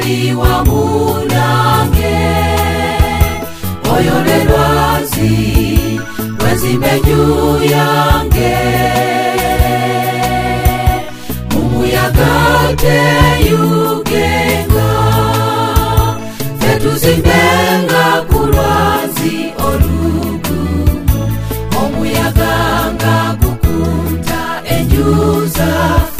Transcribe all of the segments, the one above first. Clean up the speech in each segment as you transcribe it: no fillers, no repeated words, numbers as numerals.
ali wamunange oyolelwazi wezimejuu yange mumuyaga teyugenga fetuzimbenga kulwazi olugumu omuyaga nga gukunta enjuza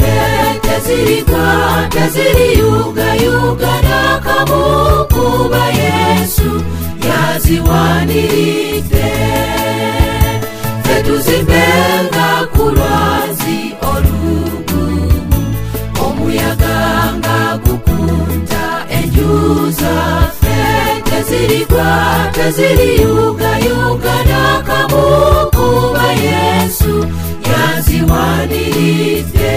teziriyugayuga nakamu kuba Yesu yaziwaniride fetuzimbenga kulwazi olugumu omuyaga nga gukunta enjuza teziriyugayuga nakamu kuba Yesu yaziwaniride.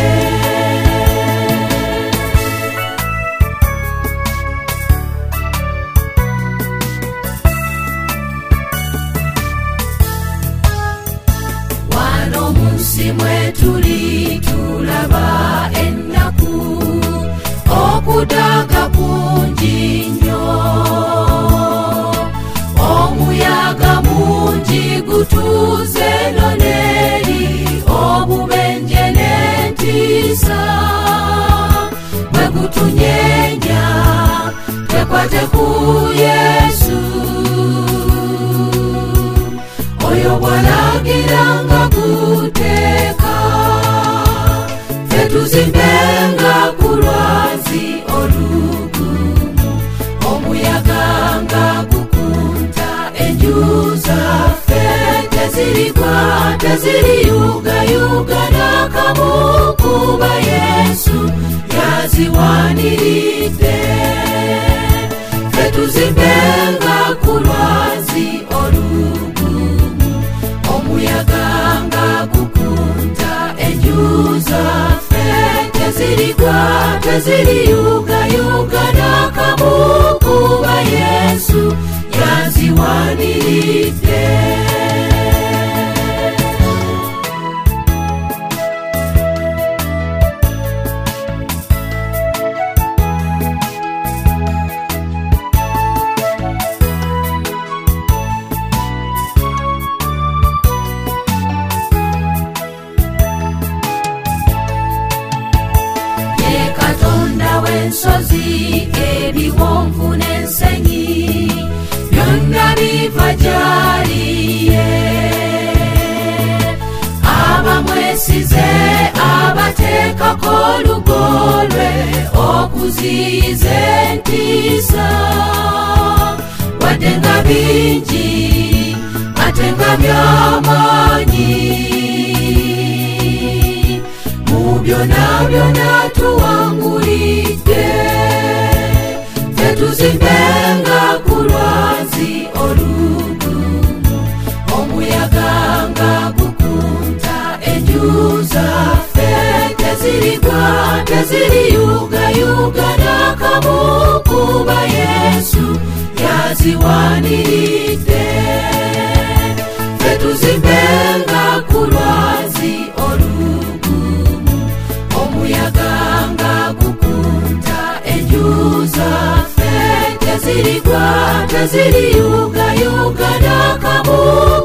Simwe tuli tulaba ennaku okudaga kungi nnyo omuyaga mungi gutuuze noneri obubenje n'entiisa bwe gutunyenya twekwate ku Yesu oyo bw'alagiranga guteeka fetuzimbenga kulwazi olugumu omuyaga nga gukunta enjuza teziriyugayuga nakamu kuba Yesu yaziwaniride fetuzimbenga kulwazi olugumu omuyaga nga gukunta enjuza teziriyugayuga nakamu kuba Yesu yaziwaniride. Ensozi ebiwonvu n'ensenyi byonna biva gy'aliye abamwesize abateekako olugolwe okuziyiza entiisa wadde nga bingi ate nga by'amaanyi mu byonna byonna tuwangulidde fetuzimbenga kulwazi olugumu omuyaga nga gukunta enjuza teziriyugayuga nakamu kuba Yesu yaziwaniride fetuzimbenga kulwazi olugumu omuyaga nga gukunta enjuza teziriyugayuga nakamu